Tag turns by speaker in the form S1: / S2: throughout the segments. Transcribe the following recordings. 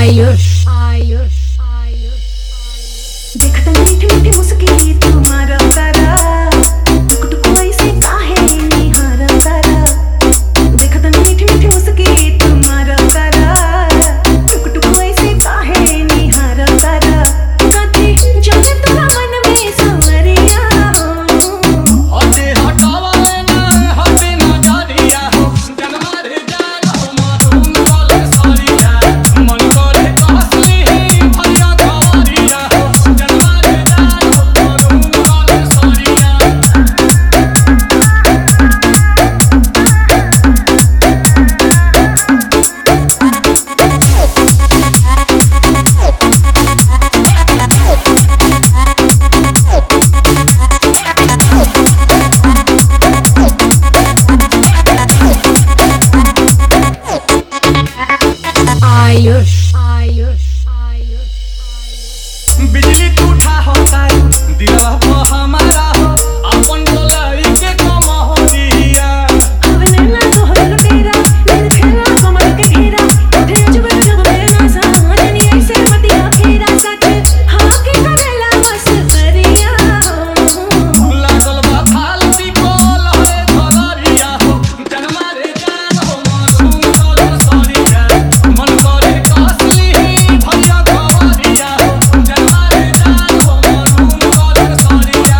S1: आयुष आयुष आयुष
S2: देखता मीठी मीठी मुस्की तुम्हारा तारा टुक टुक ऐसे काहे निहारा तारा देखता मीठी मीठी मुस्की तुम्हारा तारा टुक टुक ऐसे काहे निहारा तारा कथी जाने तोरा मन में सवरिया हो
S3: हटे हटावा ना हटे ना डरिया हो जनमा रे जानो मासूम बोले सरिया मन करे कसली है भरिया खवरिया हो जनमा रे जानो मासूम बोले सरिया
S1: आयुष आयुष आयुष
S3: बिजली टूटा होता है दिलवा पे हमारा हो अपन बोलाई के कम हो दिया
S2: अवने ना तोहर लुटेरा दिल खेला कमर के घेरा उठे जब जब मेरा साजनी ऐसे बतिया फेरा सच हाँ के करेला बस करिया हो
S3: लागल बा फालती कोल है धरिया हो जनमा रे जानो मासूम बोले सरिया मन करे कसली है भरिया खवरिया हो जनमा रे जानो मासूम बोले सरिया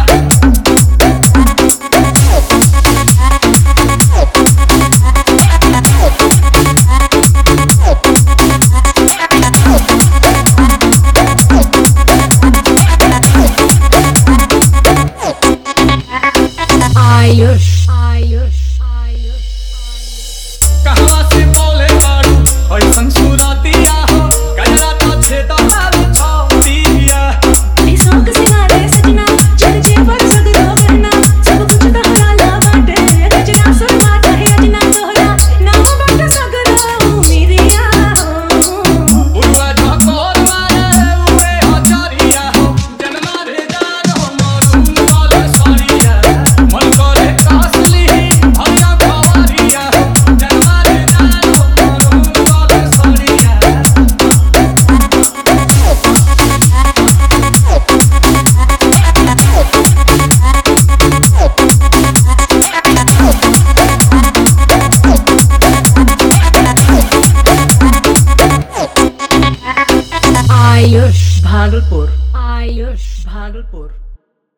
S1: आयुष आयुष आयुष
S3: कहवा से बोले बाड़ू ऐसन सुरतिया हो गजरा तो छेदना छौतिया
S2: शौक सिंगारे सजना चल जेवर सगरो गहना सब कुछ तहरा ला बाटे गजरा सुरमा चाहे अजना तोहरा नाम बाटे सगरो मेरिया हो
S3: उड़वा झकोर मारे उड़े हजरिया हो जनमा रे जानो मासूम बोले सरिया मन करे कसली भरिया खवरिया हो जनमा रे जानो मासूम बोले सरिया
S1: आयुष
S3: भागलपुर
S1: आयुष
S3: भागलपुर